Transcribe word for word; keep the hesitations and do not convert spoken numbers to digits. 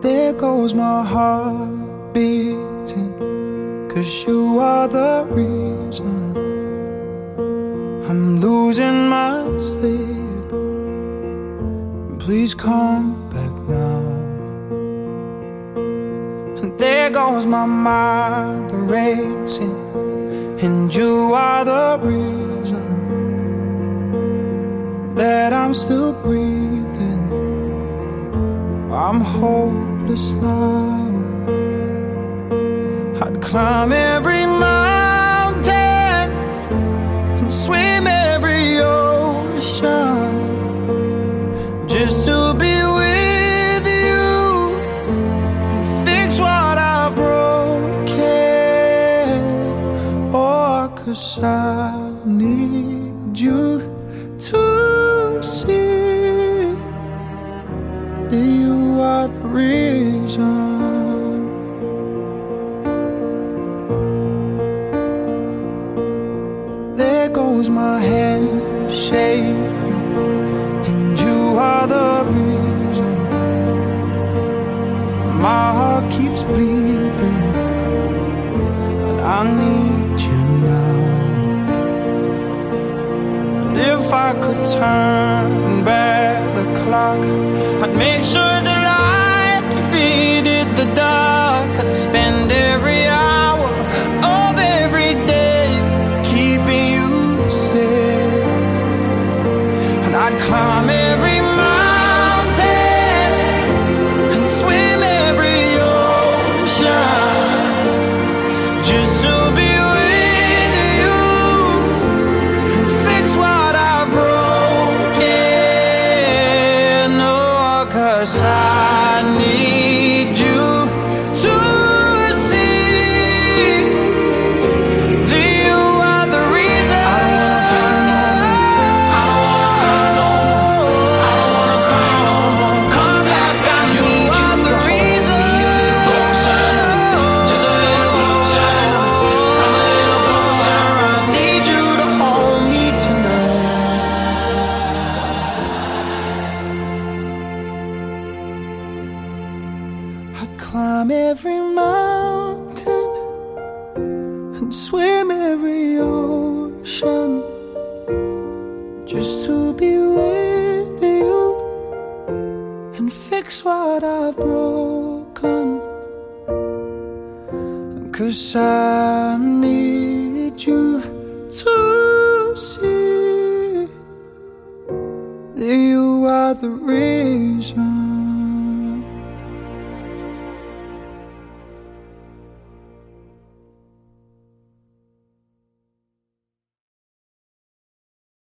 There goes my heart beating, 'cause you are the reason I'm losing my sleep. Please come back now. And there goes my mind racing, and you are the reason that I'm still breathing. I'm hopeless now. I'd climb every mountain and swim every ocean just to be with you and fix what I've broken. Oh, 'cause I need you to see that you are the reason. There goes my hand shaking, and you are the reason my heart keeps bleeding, and I need you now. And if I could turn back the clock, I'd make sure the light defeated the dark. I'd spend every hour of every day keeping you safe, and I'd climb every mountain and swim every ocean just to be with you and fix what I've broken. Oh, 'cause I need you to see that you are the reason. I don't wanna fight no more. I don't wanna hurt no more. I don't wanna cry no more. Come back, I you need are you the reason. Closer, just a little closer. Come a little closer. I need you to hold me tonight. I'd climb every mountain and swim every ocean just to be with you and fix what I've broken. 'Cause I need you to see that you are the reason.